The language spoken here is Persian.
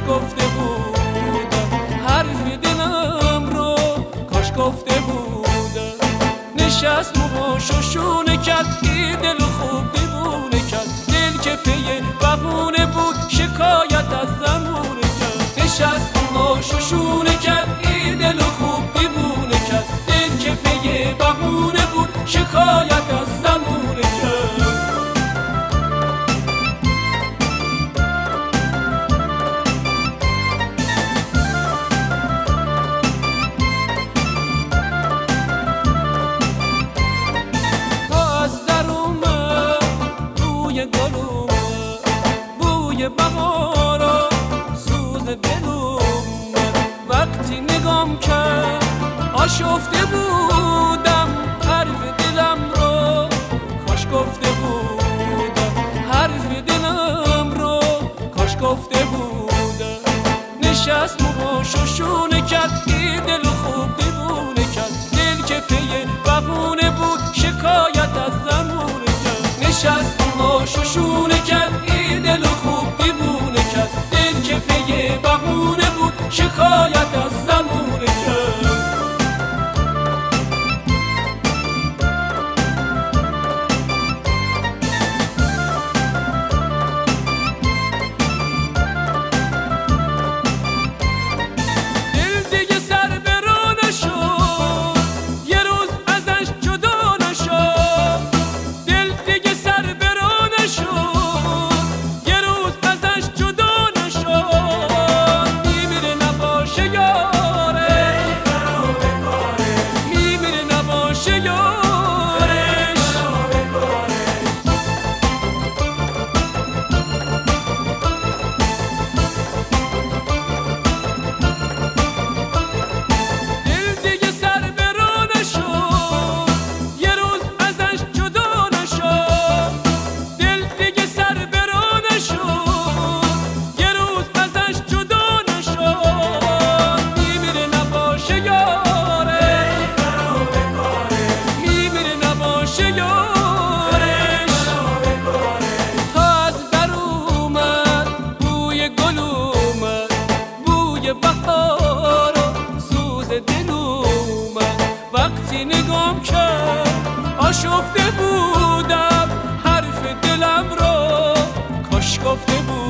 گفته بودم، حرف دلم رو کاش گفته بودم. نشست موهاشو شونه کرد، این دل خوب دیوونه کرد. دل که پی بهونه بود، شکایت از زمونه کرد. نشست موهاشو شونه کرد، این دل خوب دیوونه کرد. دل که پی بهونه بود، شکایت از زمونه کرد. گل اومد، بوی بهار و سوز دل اومد. وقتی نگام کرد آشفته بودم، حرف دلم رو کاش گفته بودم. حرف دلم رو کاش گفته بودم. نشست موهاشو شونه کرد، این دل خوب دیوونه کرد. دل که پی بهونه بود، شکایت از زمونه کرد. نشست موهاشو شونه کرد، این دل خوب دیوونه کرد. دل که پی بهونه بود، شکایت از زمونه کرد. دل دیگه سر به راه نشد، یه روز ازش جدا نشد. دل دیگه سر به راه نشد، یه روز ازش جدا نشد. میمیره نباشه یارش، میمیره نباشه یارش. دل دیگه سر به راه نشد، یه روز ازش جدا نشد. دل دیگه سر به راه نشد، یه روز ازش جدا نشد. میمیره نباشه یارش، میمیره نباشه یارش. تا از در اومد بوی گل اومد، بوی بهار و سوز دل اومد. وقتی نگام کرد آشفته بودم، حرف دلم رو کاش گفته بودم.